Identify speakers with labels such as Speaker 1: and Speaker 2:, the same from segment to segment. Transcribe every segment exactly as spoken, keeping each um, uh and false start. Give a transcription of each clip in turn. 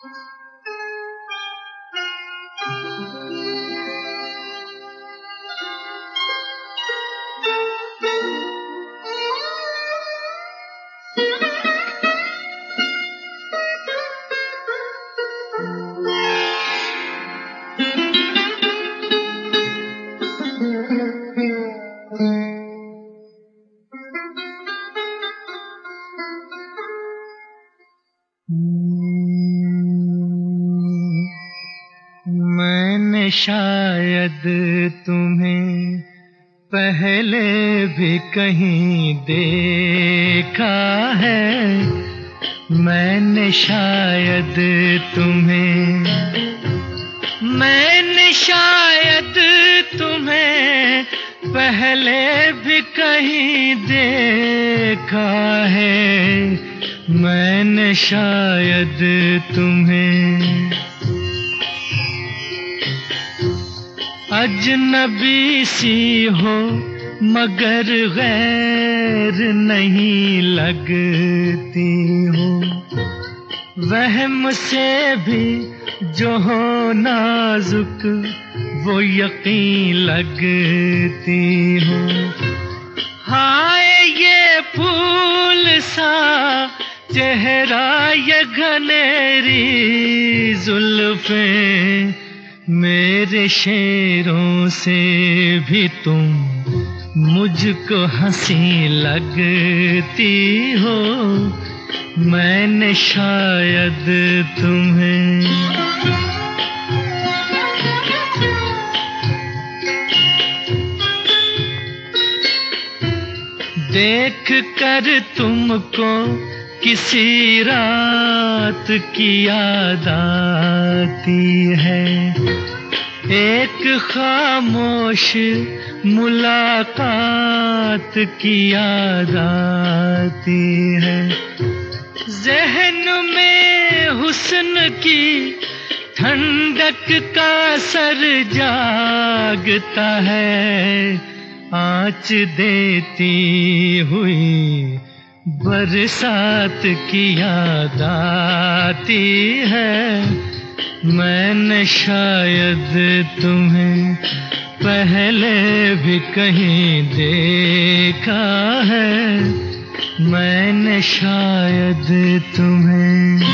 Speaker 1: मैंने शायद तुम्हें पहले भी कहीं देखा है, मैंने शायद तुम्हें मैंने शायद तुम्हें पहले भी कहीं देखा है, मैंने शायद तुम्हें अजनबी सी हो मगर गैर नहीं लगती हो, वहम से भी जो हो नाजुक वो यकीन लगती हो। हाय ये फूल सा चेहरा, ये घनेरी जुल्फें, मेरे शेरों से भी तुम मुझको हंसी लगती हो, मैंने शायद तुम्हें देख कर तुमको किसी रात की याद आती है, एक खामोश मुलाकात की याद आती है। ज़हन में हुस्न की ठंडक का असर जागता है, आँच देती हुई बरसात की याद आती है, मैंने शायद तुम्हें पहले भी कहीं देखा है, मैंने शायद तुम्हें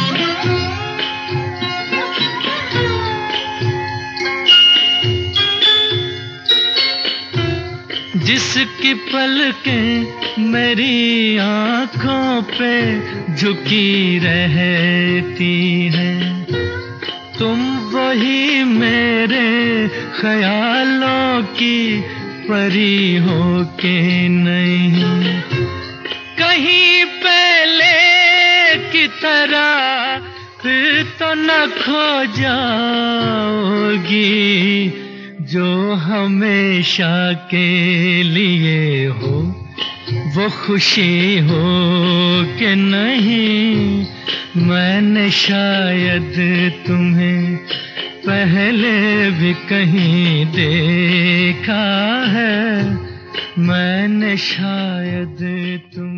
Speaker 1: जिसकी पलकें मेरी आँखों पे झुकी रहती हैं, तुम वही मेरे ख्यालों की परी हो के नहीं, कहीं पहले की तरह फिर तो न खो जाओगी, जो हमेशा के लिए हो वो खुशी हो कि नहीं, मैंने शायद तुम्हें पहले भी कहीं देखा है, मैंने शायद तुम